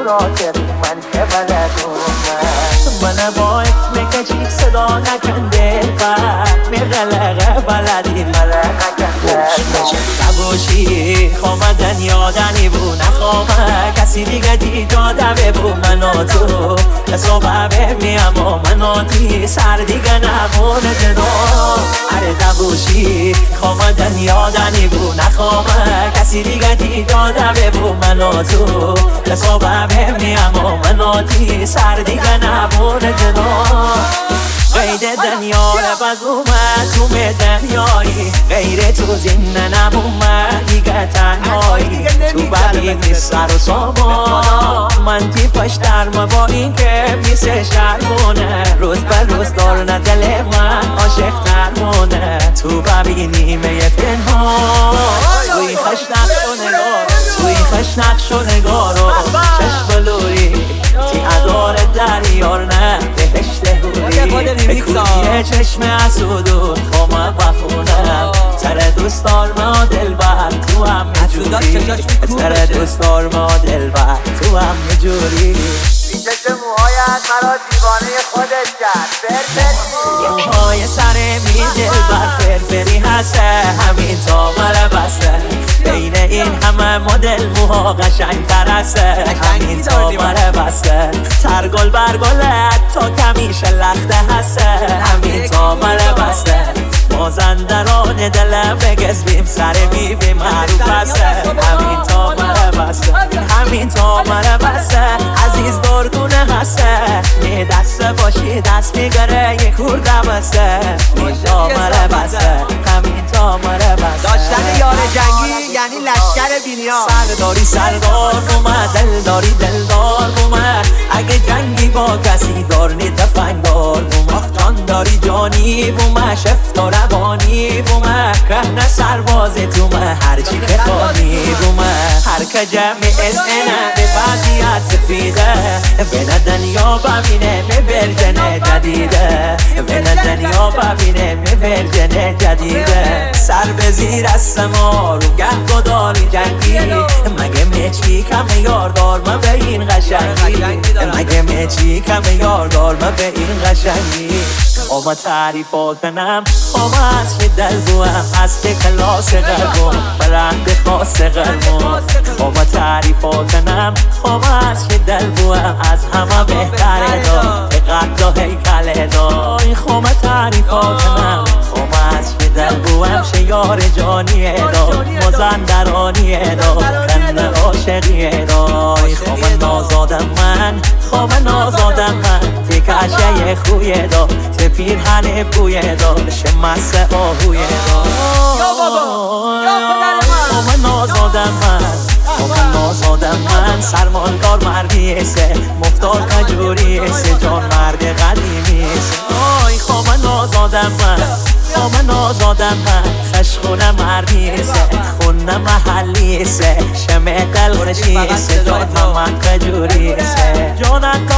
راکب من که بلدم من با اسمک چیک صدا نکنده میغلقه بلدی نباشی خوامدن یادنی بو نخوامه کسی دیگه دیداده بو منو تو حسابه ببینیم و منو تی سر دیگه نمونه جدا اره نباشی خوامدن یادنی بو نخوامه کسی دیگه دیداده بو منو تو حسابه ببینیم و منو تی سر دیگه نمونه جدا غیر دنیا رو بگومه تو دنیایی غیر تو زنده نبومه دیگه تنهایی تو ببینی سر و سامان من تی پشترم با این که میسه شرمونه روز به روز دارنه دل من عاشق ترمونه تو ببینی میه پنهان توی خشنق شو نگار توی خشنق شو نگارو چشم بلوری تی ادار دریار نه بهشت هوری بکویه چشم اسودون خوامه بخونم تره دوستار ما دل بر تو هم میجوری تره دوستار ما دل بر تو هم میجوری پیچش موهایت مرا دیوانه خودت کرد فرفری موهای سر می دل بر فرفری هسته همین تا مره بسته بین این همه مدل موها قشنگ تر هسته همین تا مره بسته ترگل برگلت تا کمیشه لخته هسته همین تا مره بسته مازندران دلم بگذبیم سر بیبی معروف هسته همین تا مره بسته همین تا مره بسته عزیز دردونه هسته می دسته باشی دست میگره یک خورده بسته این تا مره بسته همین تا مره بسته داشتن یار جنگی یعنی لشکر بینیا سرداری سردار بومه دلداری دلدار بومه اگه جنگی با کسی دارنی دفنگدار بومه جان داری جانی بومه شفت و روانی بومه رهنه سرباز تومه هرچی که خانی بومه هر که جمع اسنه به وضعیت سفیده به دنیا ببینه می ورژن جدیده به دنیا ببینه می ورژن جدیده سر به زیر است ما رو گه گداری جنگی مگه میچی کم یاردار ما به این قشنگی مگه میچی کم یاردار ما به این قشنگی خواه تعریفا کنم خواه از که دل بوهم هست کلاس قلبم برند خاص قلبم خواه تعریفا کنم خواه از که دل بوهم از همه بهتره دا قد و هیکل دا خواه تعریفا کنم خواه از که دل بوهم شیار جانی دا مازندرانی دا کنه عاشقی دا خواه نازادم من خواه نازادم من تکشه خوی دا پیرهن بوی دا شمسه آهوی دا خواه نازادم من خواه نازادم من سرمالدار مردیسه مفتار کجوریسه جان مرد قدیمیسه خواه نازادم من خواه نازادم من خشخونه مردیسه خونه محلیسه شمه قلقشیسه جان محمد کجوریسه جان